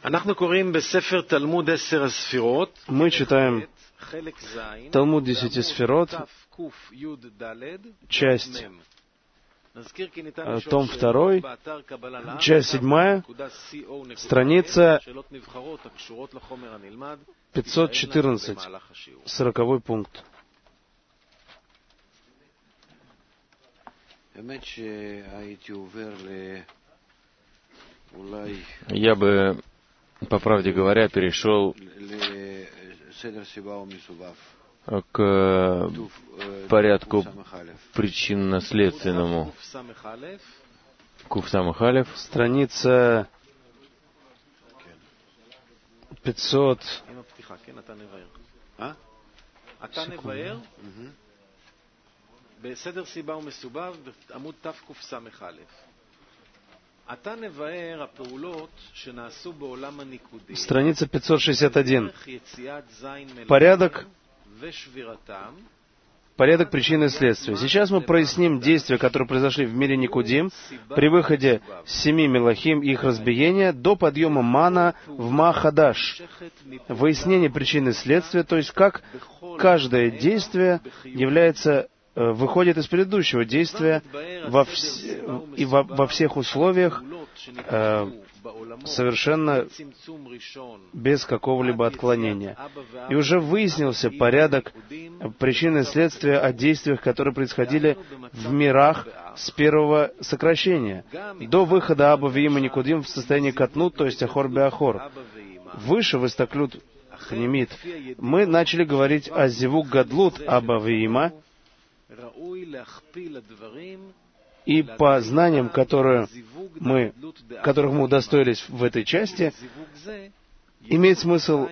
Мы читаем Талмуд 10 сферот, часть, том 2, часть 7, страница 514, 40-й пункт. Я бы, по правде говоря, перешел к порядку причинно-следственному. Куф Самых Алеф. Страница 500. Страница 561. Порядок причины и следствия. Сейчас мы проясним действия, которые произошли в мире Никудим при выходе 7 мелахим и их разбиения до подъема мана в Ма-Хадаш. Выяснение причины и следствия, то есть как каждое действие выходит из предыдущего действия во всех условиях, совершенно без какого-либо отклонения. И уже выяснился порядок причины и следствия о действиях, которые происходили в мирах с первого сокращения, до выхода Аба Виима Никудим в состоянии Катнут, то есть Ахор Беахор. Выше, в Истаклют Хнимит, мы начали говорить о Зивук Гадлут Аба Виима, и по знаниям, которых мы удостоились в этой части, имеет смысл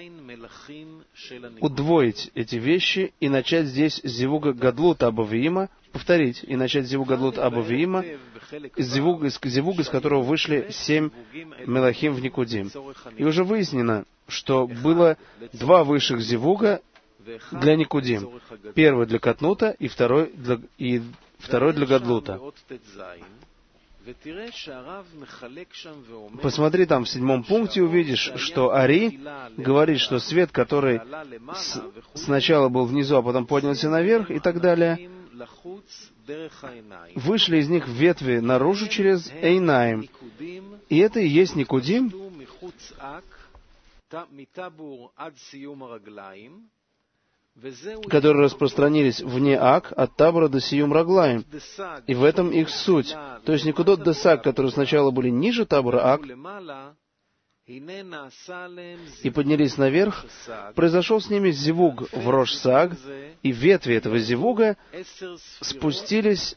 удвоить эти вещи и начать здесь Зивуга Гадлут Аба Виима, повторить, и начать Зивуг Гадлут Аба Виима, Зивуг, из которого вышли 7 мелахим в Никудим. И уже выяснено, что было 2 высших Зивуга для Никудим. Первый для Катнута и второй для Гадлута. Посмотри там в 7 пункте, увидишь, что Ари говорит, что свет, который сначала был внизу, а потом поднялся наверх и так далее, вышли из них ветви наружу через Эйнаим. И это и есть Никудим, которые распространились вне Ак, от Табора до Сиюм Раглаим. И в этом их суть. То есть Никудот Десак, которые сначала были ниже Табора Ак, и поднялись наверх, произошел с ними зивуг в Рош Саг, и ветви этого зивуга спустились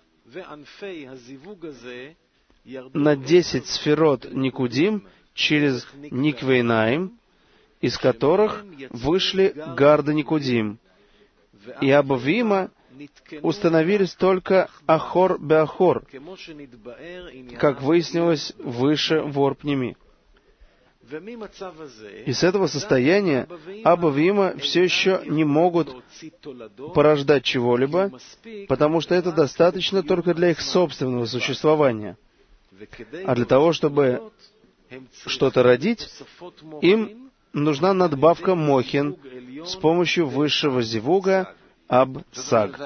на 10 сферот Никудим через Никвейнаим, из которых вышли гарды Никудим. И Аба Виима установились только Ахор Беахор, как выяснилось выше в Орпними. И с этого состояния Аба Виима все еще не могут порождать чего-либо, потому что это достаточно только для их собственного существования. А для того, чтобы что-то родить, им нужна надбавка Мохин с помощью высшего зивуга Аб-Саг.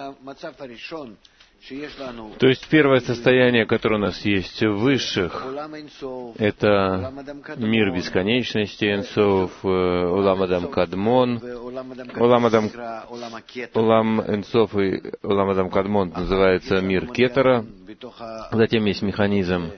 То есть первое состояние, которое у нас есть в высших, это мир бесконечности, Энсов, Улам Адам Кадмон. Улам Энсов и Улам Адам Кадмон называется мир Кетера. Затем есть механизм,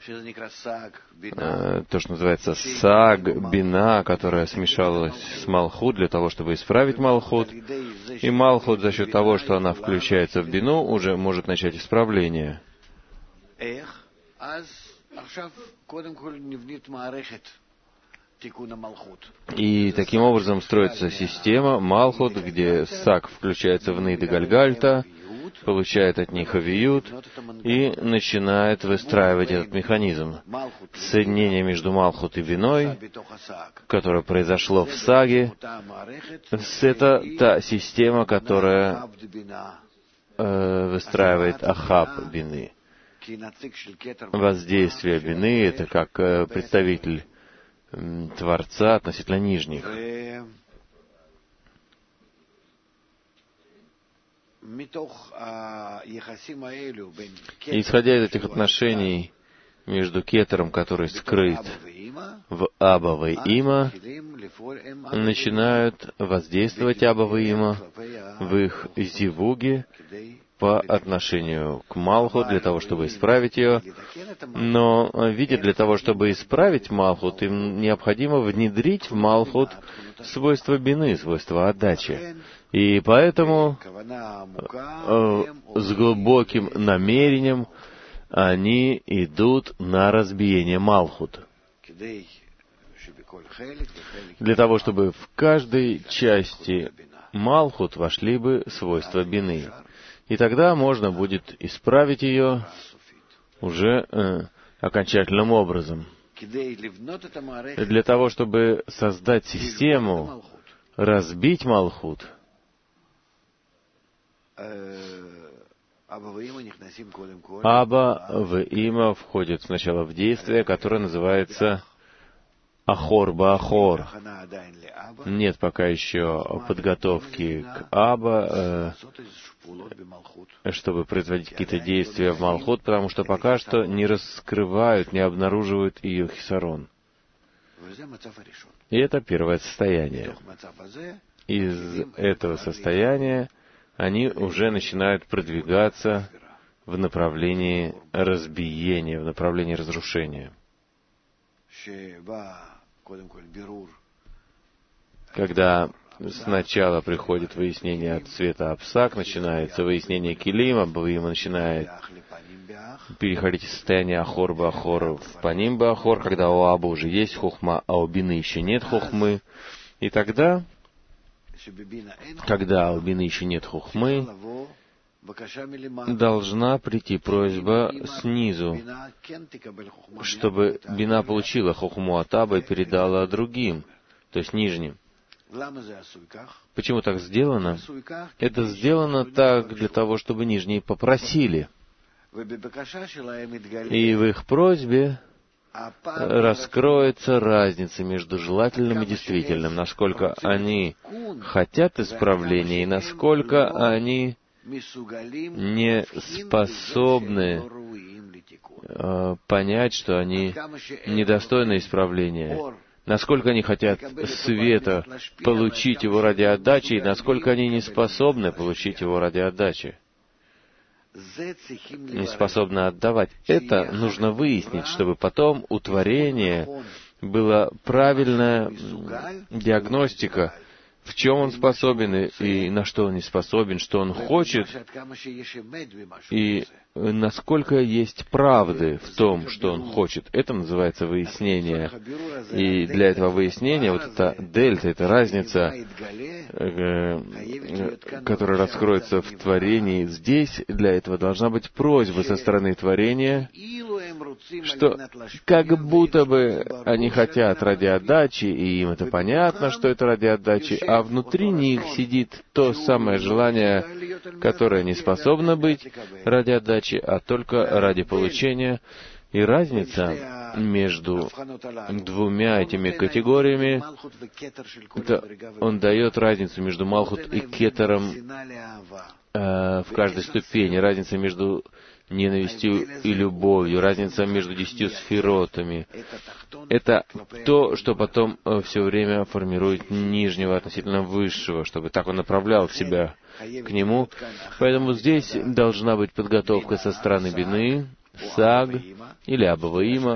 то, что называется Саг, Бина, которая смешалась с Малхут для того, чтобы исправить Малхут. И Малхут за счет того, что она включается в Бину, уже может начать исправление. И таким образом строится система Малхут, где Саг включается в Нид и Гальгальта, получает от них авиют и начинает выстраивать этот механизм. Соединение между Малхут и Биной, которое произошло в Саге, это та система, которая выстраивает Ахаб Бины. Воздействие Бины — это как представитель Творца относительно нижних. И исходя из этих отношений между кетером, который скрыт в Аба и Има, начинают воздействовать Аба и Има в их зивуге по отношению к Малхут, для того, чтобы исправить ее. Но, видя, для того, чтобы исправить Малхут, им необходимо внедрить в Малхут свойства бины, свойства отдачи. И поэтому с глубоким намерением они идут на разбиение Малхут. Для того, чтобы в каждой части Малхут вошли бы свойства бины. И тогда можно будет исправить ее уже окончательным образом. Для того, чтобы создать систему, разбить Малхут, Аба в Има входит сначала в действие, которое называется Ахор Баахор. Нет пока еще подготовки к Аба, чтобы производить какие-то действия в Малхут, потому что пока что не раскрывают, не обнаруживают ее хисарон. И это первое состояние. Из этого состояния они уже начинают продвигаться в направлении разбиения, в направлении разрушения. Когда сначала приходит выяснение от цвета Апсак, начинается выяснение Килима, Бавима начинает переходить из состояния Ахор Баахор в Паним Баахор, когда у Аба уже есть хохма, а у Бины еще нет хохмы. И тогда, когда у Бины еще нет хохмы, должна прийти просьба снизу, чтобы Бина получила хохму от Аба и передала другим, то есть нижним. Почему так сделано? Это сделано так для того, чтобы нижние попросили. И в их просьбе раскроется разница между желательным и действительным, насколько они хотят исправления и насколько они не способны понять, что они недостойны исправления. Насколько они хотят света получить его ради отдачи, и насколько они не способны получить его ради отдачи. Не способны отдавать. Это нужно выяснить, чтобы потом у творения была правильная диагностика, в чем он способен и на что он не способен, что он хочет, и насколько есть правды в том, что он хочет. Это называется выяснение. И для этого выяснения вот эта дельта, эта разница, которая раскроется в творении, здесь для этого должна быть просьба со стороны творения, что как будто бы они хотят ради отдачи, и им это понятно, что это ради отдачи, а внутри них сидит то самое желание, которое не способно быть ради отдачи, а только ради получения. И разница между двумя этими категориями, это он дает разницу между Малхут и Кетером в каждой ступени, разница между ненавистью и любовью, разница между 10 сферотами. Это то, что потом все время формирует нижнего относительно высшего, чтобы так он направлял себя к нему. Поэтому здесь должна быть подготовка со стороны Бины, Саг или Абава-Има.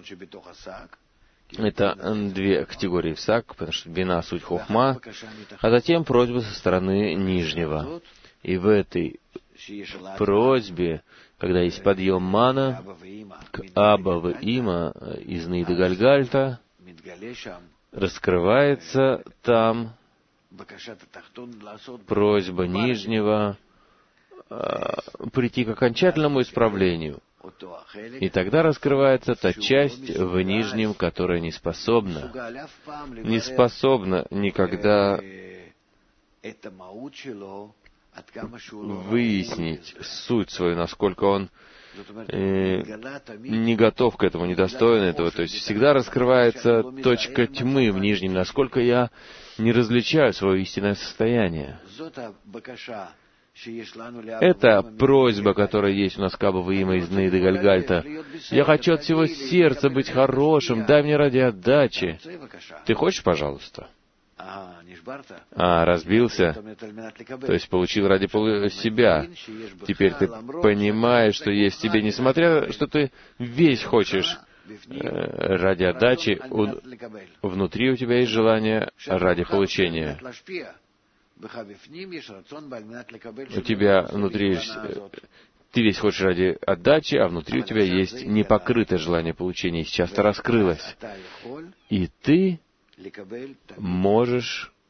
Это две категории в Саг, потому что Бина — суть хохма, а затем просьба со стороны нижнего. И в этой просьбе, когда есть подъем мана к Абава-Има из Ниды Гальгальта, раскрывается там просьба нижнего прийти к окончательному исправлению. И тогда раскрывается та часть в нижнем, которая не способна никогда выяснить суть свою, насколько он не готов к этому, недостоин этого. То есть всегда раскрывается точка тьмы в нижнем, насколько я не различаю свое истинное состояние. Это просьба, которая есть у нас к Абба Ваима из Нейды Гальгальта. Я хочу от всего сердца быть хорошим, дай мне ради отдачи. Ты хочешь, пожалуйста? Разбился? То есть получил ради себя. Теперь ты понимаешь, что есть в тебе, несмотря, что ты весь хочешь ради отдачи, внутри у тебя есть желание ради получения. У тебя внутри, ты весь хочешь ради отдачи, а внутри у тебя есть непокрытое желание получения, и сейчас это раскрылось. И ты можешь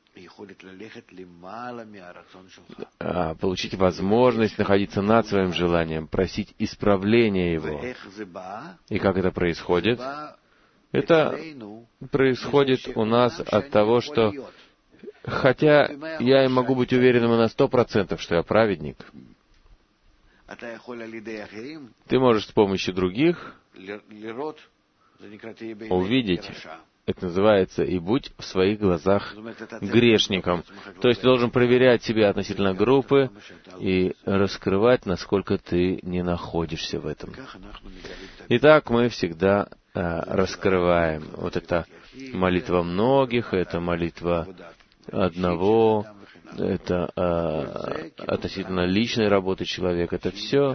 получить возможность находиться над своим желанием, просить исправления его. И как это происходит? Это происходит у нас от того, что хотя я и могу быть уверенным на 100%, что я праведник, ты можешь с помощью других увидеть, это называется, и будь в своих глазах грешником. То есть ты должен проверять себя относительно группы и раскрывать, насколько ты не находишься в этом. Итак, мы всегда раскрываем. Вот это молитва многих, это молитва одного, это относительно личной работы человека. Это все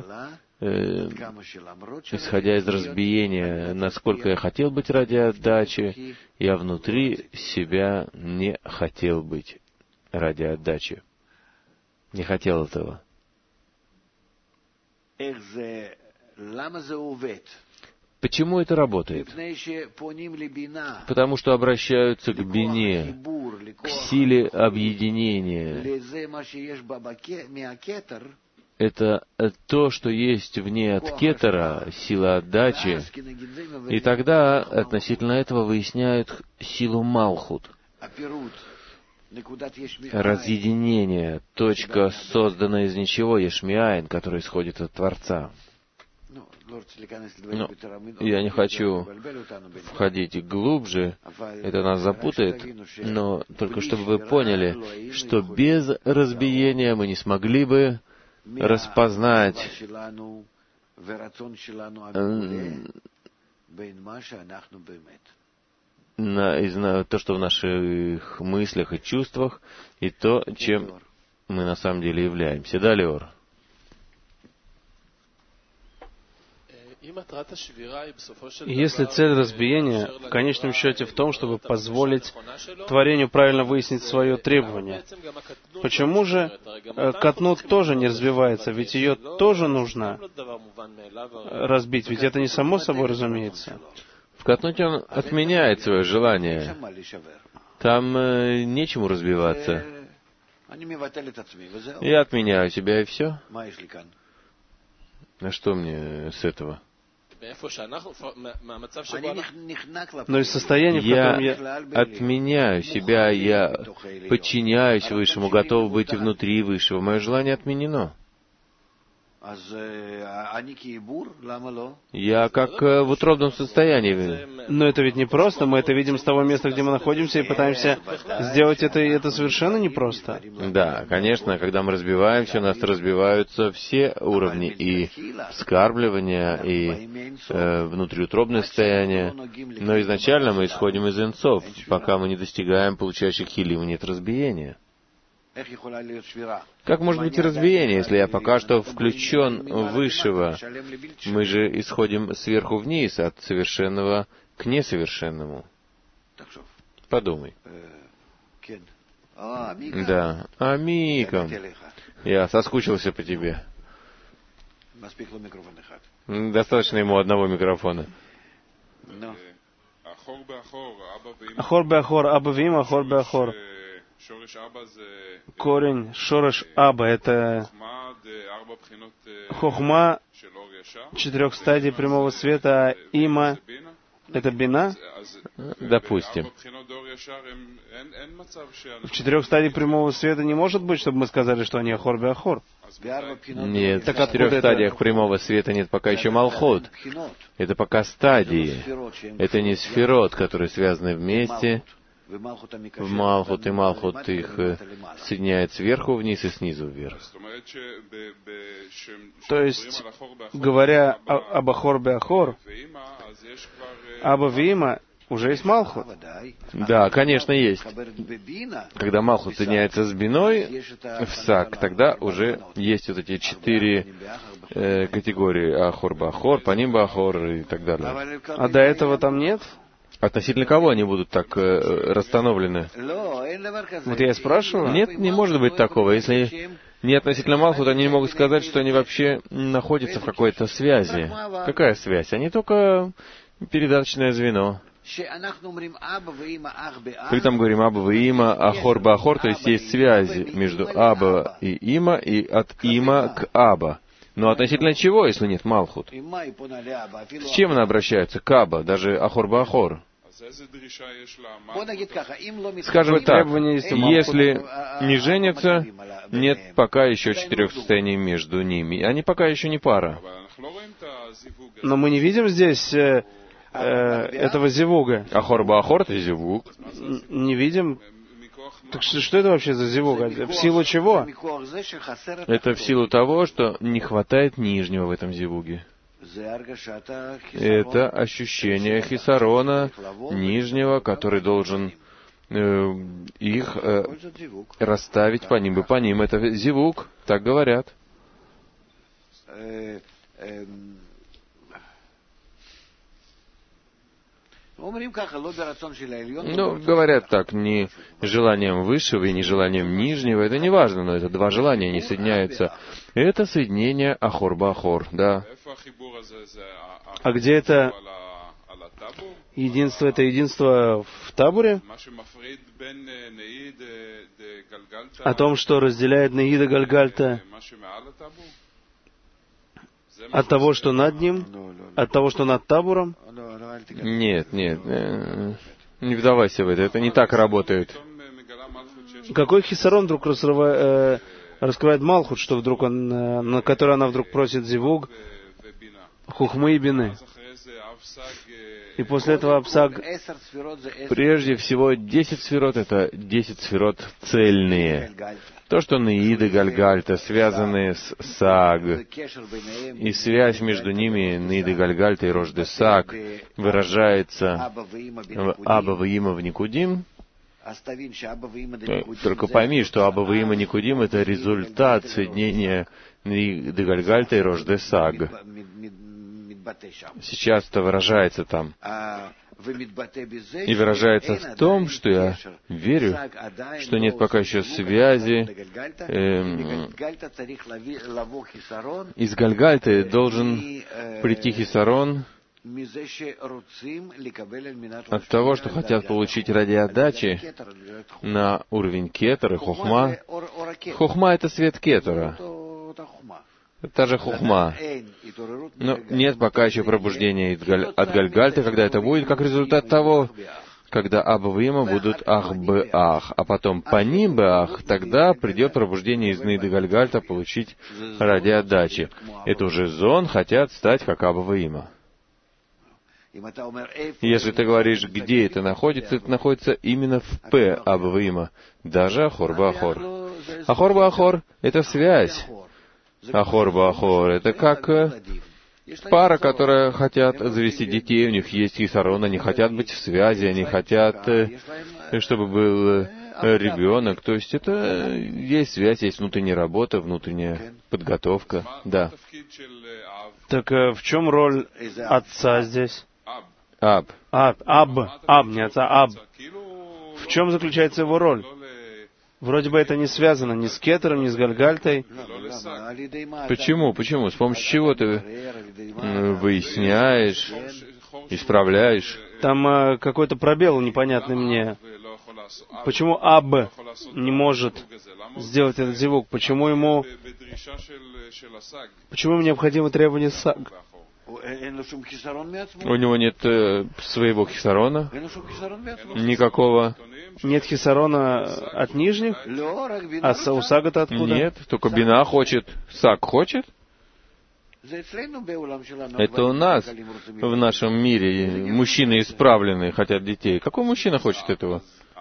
исходя из разбиения, насколько я хотел быть ради отдачи, я внутри себя не хотел быть ради отдачи. Не хотел этого. Почему это работает? Потому что обращаются к бине, к силе объединения. Это то, что есть вне от кетера, сила отдачи, и тогда относительно этого выясняют силу Малхут. Разъединение, точка, созданная из ничего, Ешмиаин, который исходит от Творца. Я не хочу входить глубже, это нас запутает, но только чтобы вы поняли, что без разбиения мы не смогли бы распознать то, что в наших мыслях и чувствах, и то, чем мы на самом деле являемся. Да, Леор? Если цель разбиения в конечном счете в том, чтобы позволить творению правильно выяснить свое требование, почему же катнут тоже не развивается? Ведь ее тоже нужно разбить, ведь это не само собой разумеется. В катнуте он отменяет свое желание. Там нечему разбиваться. Я отменяю себя, и все. А что мне с этого? Но из состояния, в котором я отменяю себя, я подчиняюсь Высшему, готов быть внутри Высшего. Мое желание отменено. Я как в утробном состоянии. Но это ведь не просто. Мы это видим с того места, где мы находимся, и пытаемся сделать это, и это совершенно непросто. Да, конечно, когда мы разбиваемся, у нас разбиваются все уровни, и вскармливание, и внутриутробное состояние. Но изначально мы исходим из инцов. Пока мы не достигаем получающих хилим, нет разбиения. Как может быть разбиение, если я пока что включен в Высшего? Мы же исходим сверху вниз, от совершенного к несовершенному. Подумай. Да. Амиком. Я соскучился по тебе. Достаточно ему одного микрофона. Ахор беахор, Абба Ваим, Ахор беахор. Корень Шорош Аба — это хохма 4 стадий прямого света, има — это бина. Допустим. В 4 стадиях прямого света не может быть, чтобы мы сказали, что они Ахор бе-Ахор. Нет, в 4 стадиях прямого света нет пока еще Малхут. Это пока стадии. Это не сферот, которые связаны вместе. В Малхут и Малхут их соединяет сверху вниз и снизу вверх. То есть, говоря об Ахор бе-Ахор, Аба ве-Има уже есть Малхут. Да, конечно, есть. Когда Малхут соединяется с Биной в Сак, тогда уже есть вот эти 4 категории Ахор бе-Ахор, Паним бе-Ахор и так далее. А до этого там нет? Относительно кого они будут так расстановлены? Вот я и спрашиваю. Нет, не может быть такого. Если не относительно Малхут, они не могут сказать, что они вообще находятся в какой-то связи. Какая связь? Они только передаточное звено. При этом говорим Аба ве-Има, Ахор бе-Ахор, то есть есть связи между Аба и Има и от Има к Аба. Но относительно чего, если нет Малхут? С чем она обращается? К Аба, даже Ахор бе-Ахор. Скажем так, если не женятся, нет пока еще 4 состояний между ними. Они пока еще не пара. Но мы не видим здесь этого зивуга. Ахор бе-Ахор — это зивуг. Не видим. Так что это вообще за зивуг? В силу чего? Это в силу того, что не хватает нижнего в этом зивуге. Это ощущение хисарона нижнего, который должен их расставить по ним и по ним. Это зивуг, так говорят. Ну, говорят так, не желанием высшего и не желанием нижнего, это не важно, но это 2 желания, они соединяются. Это соединение Ахор бе-Ахор, да. А где это единство? Это единство в табуре? О том, что разделяет Неида Гальгальта от того, что над ним, от того, что над табуром? Нет, не вдавайся в это не так работает. Какой хисарон вдруг раскрывает Малхут, что вдруг он, на который она вдруг просит зивуг, хухмы и бины? И после этого Апсаг. Прежде всего, 10 сферот — это 10 сферот цельные. То, что Неида Гальгальта, связанные с Саг, и связь между ними, Неида Гальгальта и Рожде Саг, выражается в Аба ве-Има в Никудим. Только пойми, что Аба ве-Има Никудим — это результат соединения Неида Гальгальта и Рожде Саг. Сейчас это выражается там. И выражается в том, что я верю, что нет пока еще связи. Из Гальгальты должен прийти хисарон от того, что хотят получить ради отдачи на уровень кетер и хохма. Хохма — это свет кетера. Это же хухма. Но нет пока еще пробуждения от Гальгальты, когда это будет, как результат того, когда Аба ве-Има будут Ах бе-Ах, а потом Паним бе-Ах, тогда придет пробуждение из Неиды Гальгальта получить ради отдачи. Это уже зон хотят стать как Аба ве-Има. Если ты говоришь, где это находится именно в П Аба ве-Има, даже Ахор бе-Ахор. Ахор бе-Ахор — это связь. Ахор бе-Ахор — это как пара, которая хотят завести детей, у них есть хисарон, они хотят быть в связи, они хотят, чтобы был ребенок. То есть это есть связь, есть внутренняя работа, внутренняя подготовка. Да. Так в чем роль отца здесь? Аб, не отца, Аб. В чем заключается его роль? Вроде бы это не связано ни с кетером, ни с Гальгальтой. Почему? С помощью чего ты выясняешь, исправляешь? Там какой-то пробел непонятный мне. Почему Аб не может сделать этот зивуг? Почему ему необходимо требование Саг? У него нет своего хисарона, никакого. Нет хисарона от нижних, а у сага-то откуда? Нет, только бина хочет. Саг хочет? Это у нас, в нашем мире, мужчины исправленные хотят детей. Какой мужчина хочет этого?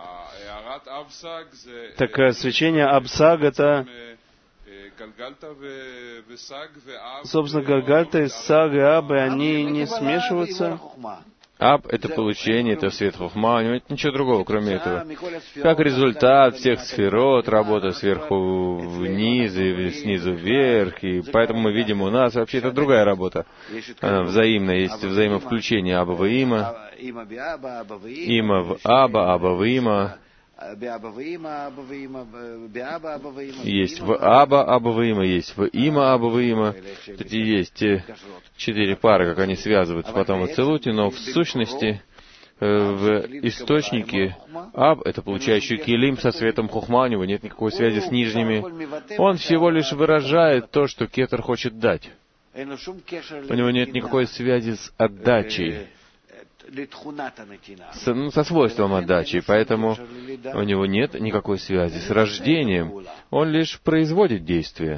Так свечение Абсаг — это, собственно, Гальгальта и Саг и Абы, они не смешиваются. Аб — это получение, это свет Хохма, у него нет ничего другого, кроме этого. Как результат всех сферот, работа сверху вниз и снизу вверх, и поэтому мы видим, у нас вообще это другая работа. Она взаимная, есть взаимовключение Аба в Има, Има в Аба, Аба в Има. Есть в Аба Абаваима, есть в Има Абаваима. Эти есть 4 пары, как они связываются потом в Ацилуте, но в сущности в источнике Аб — это получающий килим со светом Хохма, у него нет никакой связи с нижними. Он всего лишь выражает то, что Кетер хочет дать. У него нет никакой связи с отдачей, со свойством отдачи, поэтому у него нет никакой связи с рождением. Он лишь производит действие.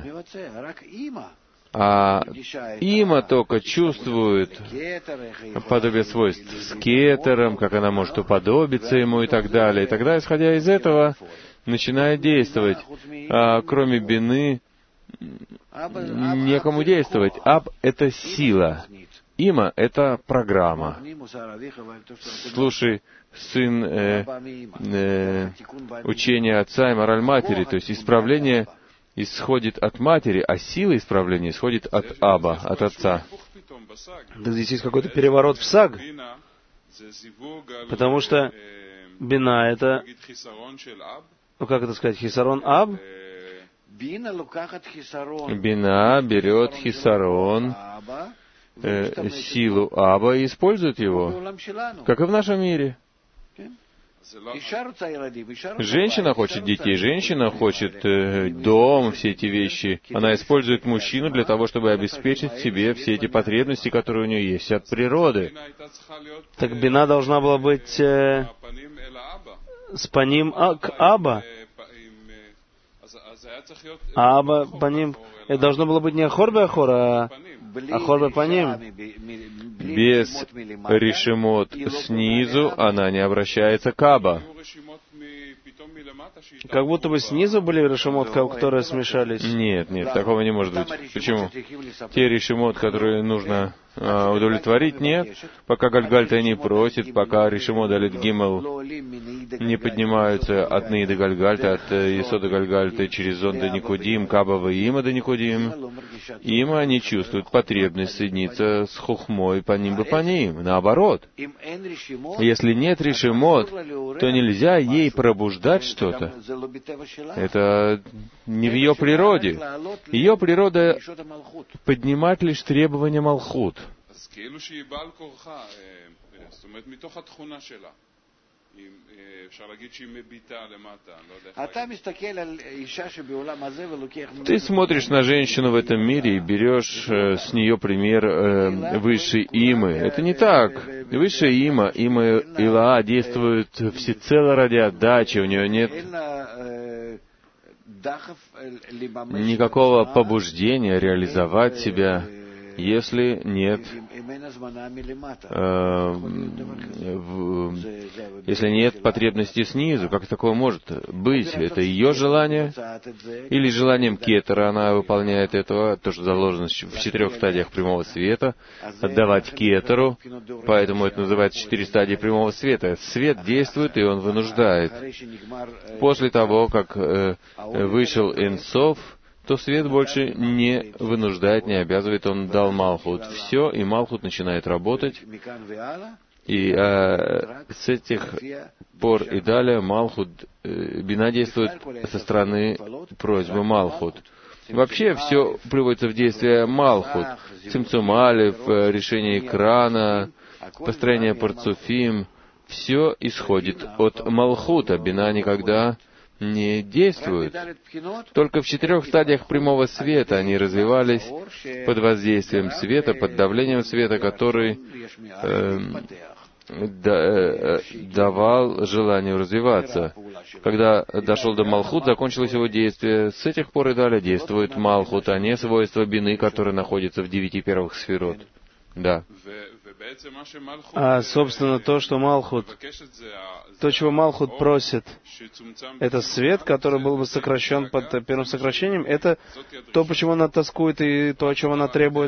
А Има только чувствует подобие свойств с кетером, как она может уподобиться ему и так далее. И тогда, исходя из этого, начинает действовать. А кроме бины некому действовать. Аб — это сила. Има — это программа. Слушай, сын учения отца и мораль матери, то есть исправление исходит от матери, а сила исправления исходит от Аба, от отца. Да здесь есть какой-то переворот в Саг, потому что бина — это, ну как это сказать, хисарон Аб? Бина берет хисарон, силу Аба и использует его, как и в нашем мире. Женщина хочет детей, женщина хочет дом, все эти вещи. Она использует мужчину для того, чтобы обеспечить себе все эти потребности, которые у нее есть от природы. Так бина должна была быть с паним к Аба. А Аба паним... Это должно было быть не Ахор бе-Ахор, а Ахор бе-Паним. Без решимот снизу она не обращается к Аба. Как будто бы снизу были решимот, которые смешались. Нет, такого не может быть. Почему? Те решимот, которые нужно удовлетворить, нет. Пока Гальгальта не просит, пока решимот Далит Гимел не поднимаются от Ны до Гальгальта, от Исода Гальгальта через Зон до Никудим, Кабава и Има до Никудим, им они чувствуют потребность соединиться с Хохмой по ним бы по ним. Наоборот. Если нет решимот, то нельзя ей пробуждать что-то. Это не в ее природе. Ее природа — поднимать лишь требования Малхут. Ты смотришь на женщину в этом мире и берешь с нее пример высшей Имы. Это не так. Высшая Има Илаа, действует всецело ради отдачи. У нее нет никакого побуждения реализовать себя, если нет потребности снизу. Как такое может быть? Это ее желание? Или желанием кетера она выполняет этого, то, что заложено в 4 стадиях прямого света, отдавать кетеру, поэтому это называется 4 стадии прямого света. Свет действует, и он вынуждает. После того, как вышел Энсов, то свет больше не вынуждает, не обязывает, он дал Малхут. Все, и Малхут начинает работать. И с этих пор и далее Малхут, бина действует со стороны просьбы Малхут. Вообще все приводится в действие Малхут. Цимцум Алеф, решение экрана, построение парцуфим, все исходит от Малхута. Бина никогда не действуют. Только в 4 стадиях прямого света они развивались под воздействием света, под давлением света, который давал желанию развиваться. Когда дошел до Малхут, закончилось его действие. С этих пор и далее действует Малхут, а не свойство бины, которое находится в 9 первых сферот. Да. А, собственно, то, что Малхут, то, чего Малхут просит, это свет, который был бы сокращен под первым сокращением, это то, почему она тоскует, и то, о чем она требует.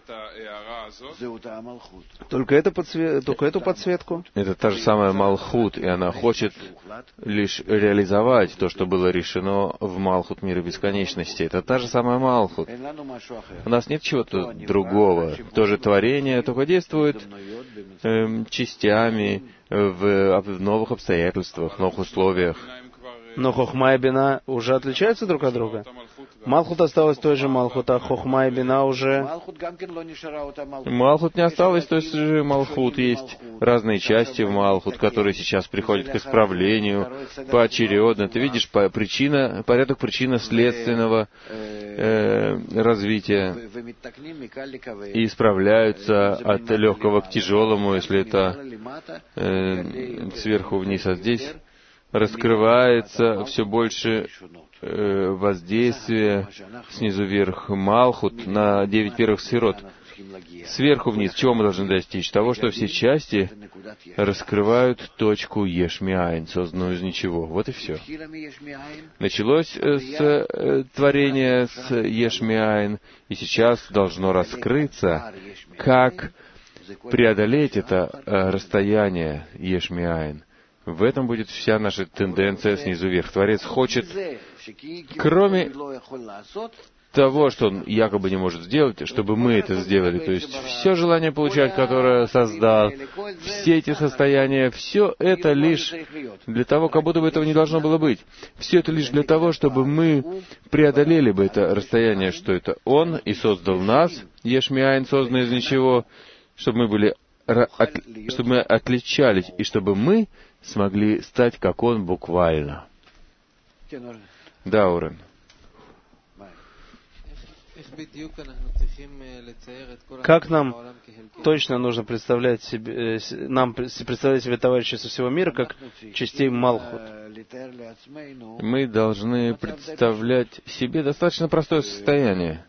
Только эту подсветку. Это та же самая Малхут, и она хочет лишь реализовать то, что было решено в Малхут мира бесконечности. Это та же самая Малхут. У нас нет чего-то другого. То же творение, только действует частями в новых обстоятельствах, в новых условиях. Но Хохма и Бина уже отличаются друг от друга. Малхут осталась той же Малхут, а Хохма и Бина уже... Малхут не осталась той же Малхут. Есть разные части в Малхут, которые сейчас приходят к исправлению поочередно. Ты видишь порядок причинно-следственного развития. И исправляются от легкого к тяжелому, если это сверху вниз, а здесь раскрывается все больше воздействие снизу вверх Малхут на 9 первых сферот. Сверху вниз чего мы должны достичь? Того, что все части раскрывают точку Еш-Миайн, созданную из ничего. Вот и все. Началось с творения с Еш-Миайн, и сейчас должно раскрыться, как преодолеть это расстояние Еш-Миайн. В этом будет вся наша тенденция снизу вверх. Творец хочет, кроме того, что он якобы не может сделать, чтобы мы это сделали. То есть все желание получать, которое создал, все эти состояния, все это лишь для того, как будто бы этого не должно было быть. Все это лишь для того, чтобы мы преодолели бы это расстояние, что это Он и создал нас, Еш-Миайн, созданный из ничего, чтобы мы отличались, и чтобы мы смогли стать, как Он, буквально. Да, Орен. Как нам точно нужно представлять себе, представлять себе товарищей со всего мира, как частей Малхут? Мы должны представлять себе достаточно простое состояние.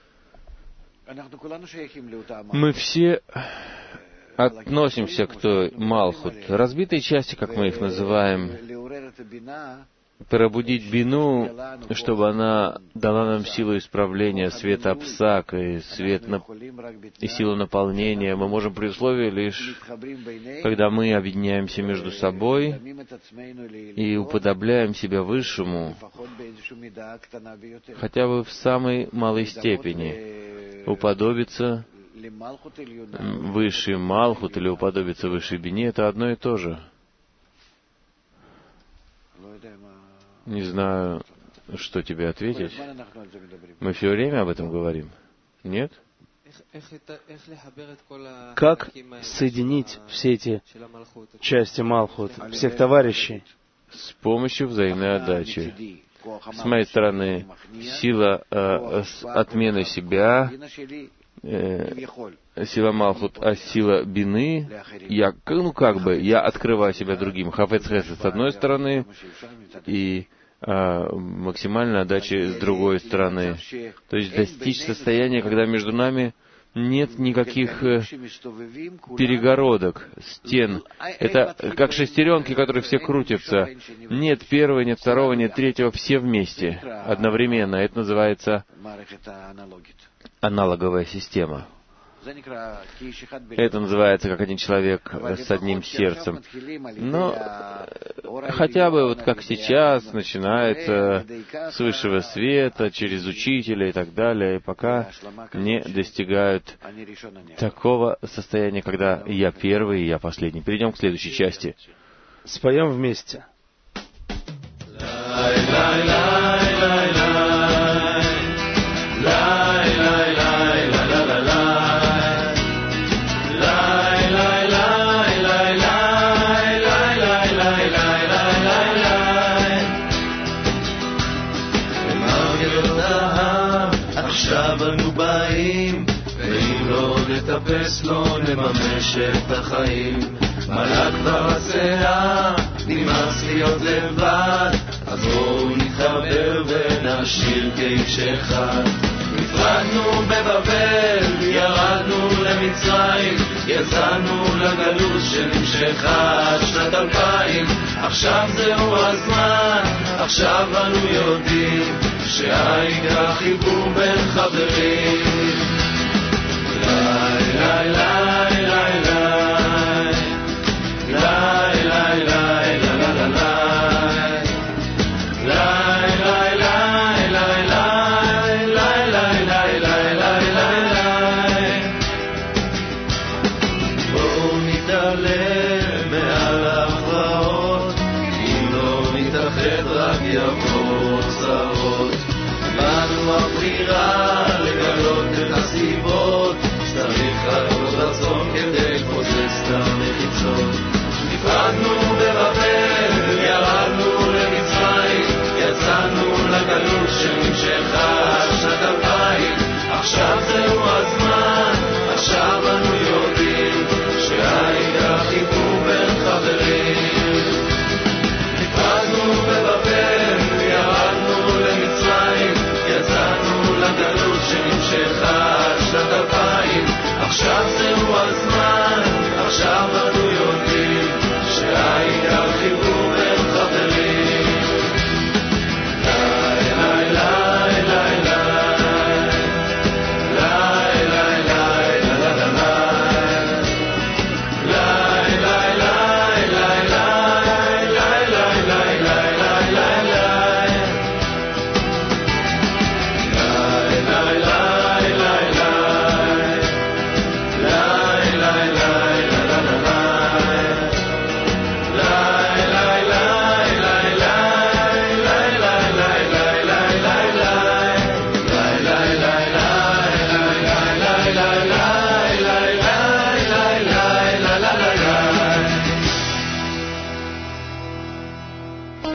Мы все относимся к той Малхут. Разбитые части, как мы их называем, пробудить бину, чтобы она дала нам силу исправления света Апсак и силу наполнения. Мы можем при условии лишь, когда мы объединяемся между собой и уподобляем себя Высшему, хотя бы в самой малой степени, уподобиться Высший Малхут или уподобиться Высшей Бине — это одно и то же. Не знаю, что тебе ответить. Мы все время об этом говорим. Нет? Как соединить все эти части Малхут, всех товарищей? С помощью взаимной отдачи. С моей стороны, сила отмены себя, сила Малхут, а сила Бины, я открываю себя другим. Хафец Хесед с одной стороны, и максимальная отдача с другой стороны. То есть достичь состояния, когда между нами нет никаких перегородок, стен. Это как шестеренки, которые все крутятся. Нет первого, нет второго, нет третьего, все вместе, одновременно. Это называется аналоговая система. Это называется как один человек с одним сердцем. Но хотя бы вот как сейчас начинается с высшего света, через учителя и так далее, и пока не достигают такого состояния, когда я первый и я последний. Перейдем к следующей части. Споем вместе. נטפס לא נממש את החיים מלא כבר השיער, נמאס להיות לבד, אז בואו נתחבר ונשיר כאיש אחד. נפרדנו בבבל, ירדנו למצרים, יצאנו לגלות שנמשכה עד שנת 2000. עכשיו זהו הזמן, עכשיו אנו יודעים שהעיקר חיבור בין חברים. לי לי לי לי לי לי לי לי יבוא צרות, באנו הבחירה לגלות את הסיבות, שצריך לעבוד רצון כדי לפוצץ את המחיצות. נפרדנו בבבל, ירדנו למצרים, יצאנו לגלות שנמשכה עד שנת 2000. עכשיו זהו הזמן, עכשיו אנו יודעים שהעיקר חיבור בין חברים. נפרדנו בבבל, ירדנו למצרים, יצאנו לגלות שנמשכה עד שנת 2000. עכשיו זהו הזמן, עכשיו אנו